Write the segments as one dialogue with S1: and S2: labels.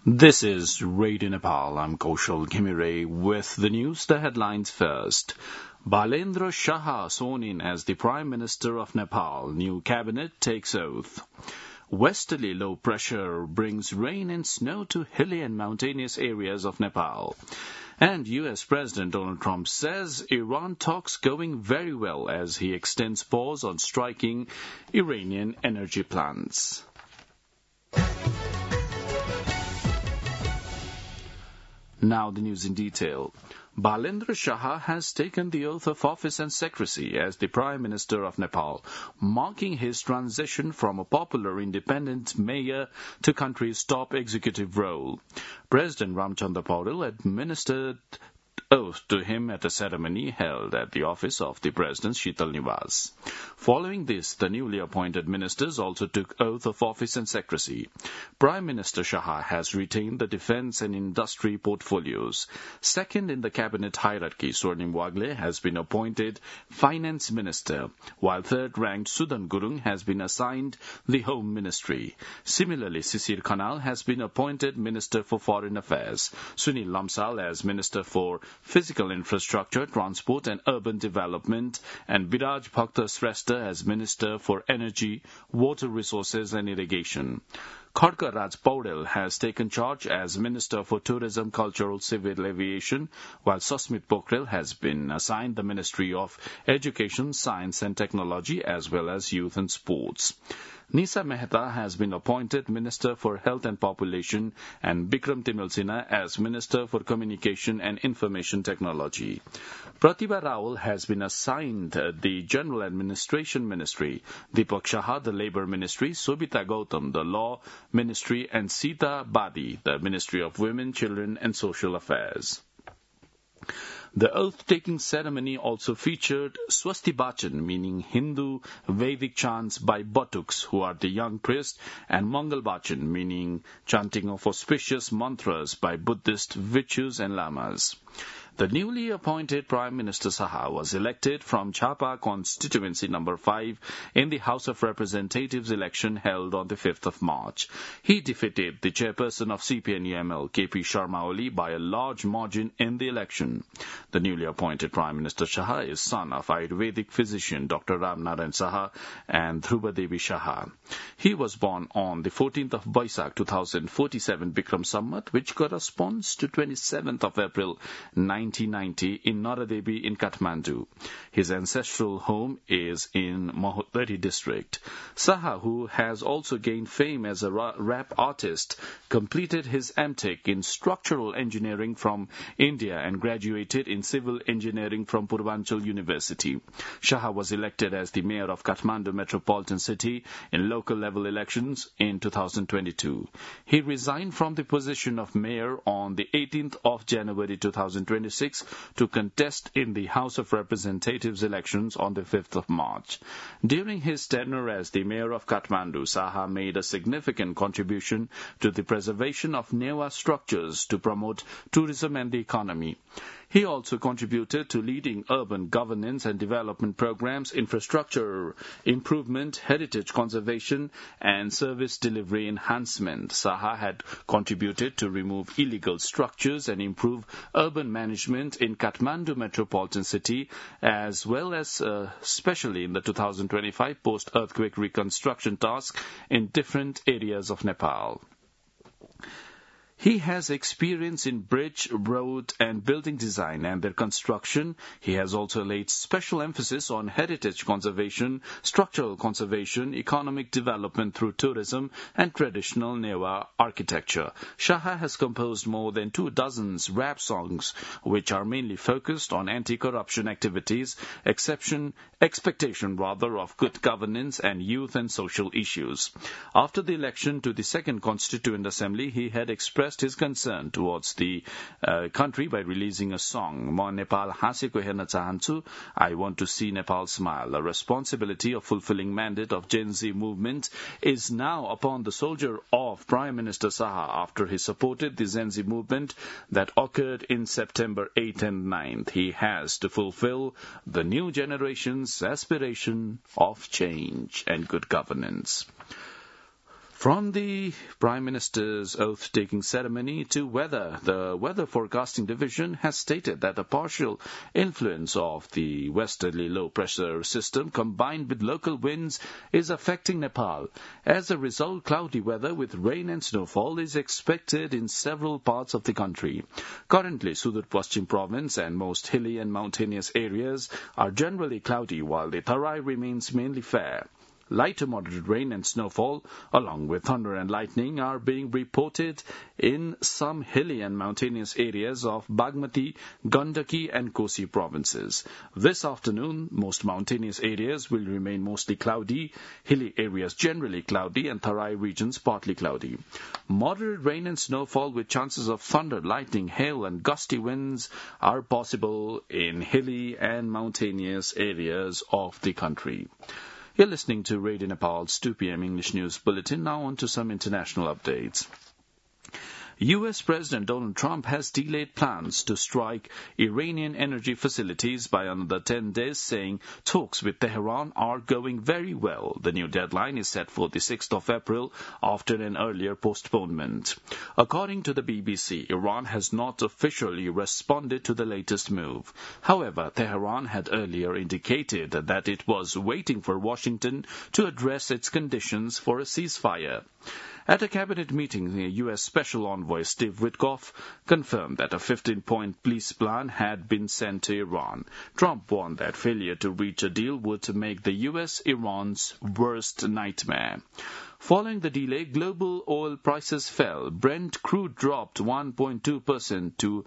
S1: This is Radio Nepal. I'm Kaushal Ghimire with the news. The headlines first. Balendra Shah sworn in as the Prime Minister of Nepal. New cabinet takes oath. Westerly low pressure brings rain and snow to hilly and mountainous areas of Nepal. And U.S. President Donald Trump says Iran talks going very well as he extends pause on striking Iranian energy plants. Now the news in detail. Balendra Shah has taken the oath of office and secrecy as the Prime Minister of Nepal, marking his transition from a popular independent mayor to country's top executive role. President Ramchandra Paudel administered oath to him at a ceremony held at the office of the President's Sheetal Niwas. Following this, the newly appointed ministers also took oath of office and secrecy. Prime Minister Shah has retained the defence and industry portfolios. Second in the cabinet hierarchy, Swarnim Wagle has been appointed Finance Minister, while third-ranked Sudan Gurung has been assigned the Home Ministry. Similarly, Sisir Khanal has been appointed Minister for Foreign Affairs, Sunil Lamsal as Minister for Physical Infrastructure, Transport and Urban Development, and Biraj Bhakta Shrestha as Minister for Energy, Water Resources and Irrigation. Khadga Raj Paudel has taken charge as Minister for Tourism, Cultural, Civil Aviation, while Sasmit Pokhrel has been assigned the Ministry of Education, Science and Technology, as well as Youth and Sports. Nisa Mehta has been appointed Minister for Health and Population and Bikram Timil Sinha as Minister for Communication and Information Technology. Pratibha Rawal has been assigned the General Administration Ministry, Deepak Shah the Labour Ministry, Sobita Gautam the Law Ministry and Sita Badi the Ministry of Women, Children and Social Affairs. The oath-taking ceremony also featured Swasti Bachan, meaning Hindu Vedic chants by Batuks, who are the young priests, and Mangal Bachan, meaning chanting of auspicious mantras by Buddhist Bhikshus and Lamas. The newly appointed Prime Minister Shah was elected from Chapa constituency number 5 in the House of Representatives election held on the 5th of March. He defeated the chairperson of CPNUML, KP Sharma Oli, by a large margin in the election. The newly appointed Prime Minister Shah is son of Ayurvedic physician Dr. Ram Narayan Shah and Dhruva Devi Shah. He was born on the 14th of Baisak 2047 Bikram Sammat, which corresponds to 27th of April 1990 in Naradevi in Kathmandu. His ancestral home is in Mahottari district. Shah, who has also gained fame as a rap artist, completed his M.Tech in structural engineering from India and graduated in civil engineering from Purvanchal University. Shah was elected as the mayor of Kathmandu Metropolitan City in local level elections in 2022. He resigned from the position of mayor on the 18th of January 2026 to contest in the House of Representatives elections on the 5th of March. During his tenure as the mayor of Kathmandu, Shah made a significant contribution to the preservation of Newa structures to promote tourism and the economy. He also contributed to leading urban governance and development programs, infrastructure improvement, heritage conservation, and service delivery enhancement. Shah had contributed to remove illegal structures and improve urban management in Kathmandu Metropolitan City, as well as especially in the 2025 post-earthquake reconstruction task in different areas of Nepal. He has experience in bridge, road and building design and their construction. He has also laid special emphasis on heritage conservation, structural conservation, economic development through tourism and traditional Newa architecture. Shah has composed more than 24 rap songs, which are mainly focused on anti-corruption activities, expectation of good governance and youth and social issues. After the election to the Second Constituent Assembly, he had expressed his concern towards the country by releasing a song, "Ma Nepal Haseko Herna Chahanchu, I Want to See Nepal Smile." A responsibility of fulfilling mandate of Gen Z movement is now upon the soldier of Prime Minister Shah after he supported the Gen Z movement that occurred in September 8th and 9th. He has to fulfill the new generation's aspiration of change and good governance. From the Prime Minister's oath-taking ceremony to weather, the Weather Forecasting Division has stated that a partial influence of the westerly low-pressure system combined with local winds is affecting Nepal. As a result, cloudy weather with rain and snowfall is expected in several parts of the country. Currently, Sudur Paschim Province and most hilly and mountainous areas are generally cloudy, while the Tarai remains mainly fair. Light to moderate rain and snowfall, along with thunder and lightning, are being reported in some hilly and mountainous areas of Bagmati, Gandaki and Kosi provinces. This afternoon, most mountainous areas will remain mostly cloudy, hilly areas generally cloudy, and Tarai regions partly cloudy. Moderate rain and snowfall with chances of thunder, lightning, hail and gusty winds are possible in hilly and mountainous areas of the country. You're listening to Radio Nepal's 2 p.m. English News Bulletin. Now on to some international updates. U.S. President Donald Trump has delayed plans to strike Iranian energy facilities by another 10 days, saying talks with Tehran are going very well. The new deadline is set for the 6th of April after an earlier postponement. According to the BBC, Iran has not officially responded to the latest move. However, Tehran had earlier indicated that it was waiting for Washington to address its conditions for a ceasefire. At a cabinet meeting, the U.S. Special Envoy Steve Witkoff confirmed that a 15-point peace plan had been sent to Iran. Trump warned that failure to reach a deal would make the U.S. Iran's worst nightmare. Following the delay, global oil prices fell. Brent crude dropped 1.2% to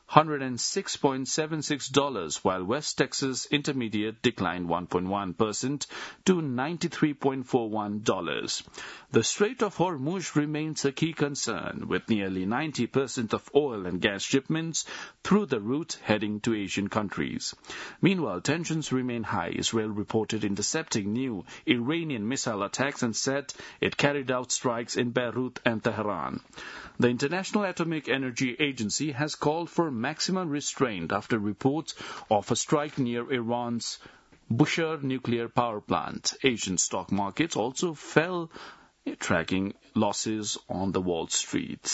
S1: $106.76, while West Texas Intermediate declined 1.1% to $93.41. The Strait of Hormuz remains a key concern, with nearly 90% of oil and gas shipments through the route heading to Asian countries. Meanwhile, tensions remain high. Israel reported intercepting new Iranian missile attacks and said it carried out strikes in Beirut and Tehran. The International Atomic Energy Agency has called for maximum restraint after reports of a strike near Iran's Bushehr nuclear power plant. Asian stock markets also fell, tracking losses on the Wall Street.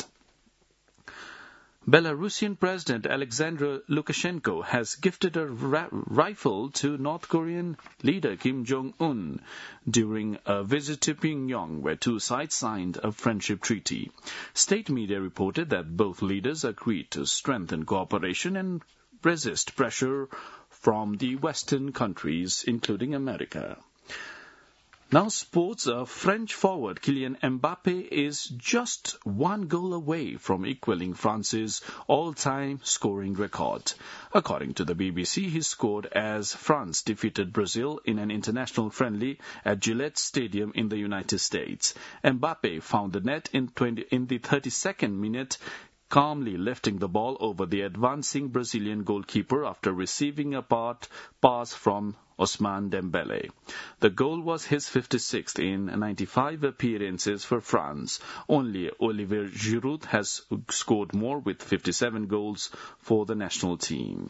S1: Belarusian President Alexander Lukashenko has gifted a rifle to North Korean leader Kim Jong-un during a visit to Pyongyang, where two sides signed a friendship treaty. State media reported that both leaders agreed to strengthen cooperation and resist pressure from the Western countries, including America. Now sports, French forward Kylian Mbappe is just one goal away from equaling France's all-time scoring record. According to the BBC, he scored as France defeated Brazil in an international friendly at Gillette Stadium in the United States. Mbappe found the net in the 32nd minute, calmly lifting the ball over the advancing Brazilian goalkeeper after receiving a pass from Ousmane Dembele. The goal was his 56th in 95 appearances for France. Only Olivier Giroud has scored more, with 57 goals for the national team.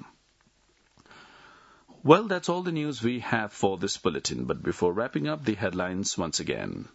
S1: Well, that's all the news we have for this bulletin. But before wrapping up, the headlines once again.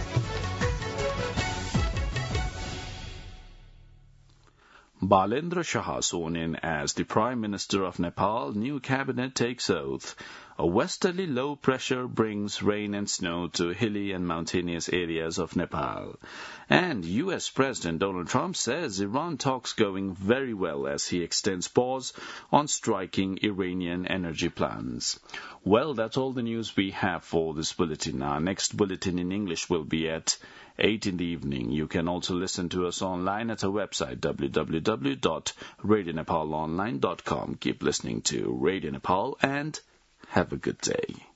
S1: Balendra Shah sworn in as the Prime Minister of Nepal. New cabinet takes oath. A westerly low pressure brings rain and snow to hilly and mountainous areas of Nepal. And U.S. President Donald Trump says Iran talks going very well as he extends pause on striking Iranian energy plans. Well, that's all the news we have for this bulletin. Our next bulletin in English will be at 8 in the evening. You can also listen to us online at our website, www.radionepalonline.com. Keep listening to Radio Nepal and have a good day.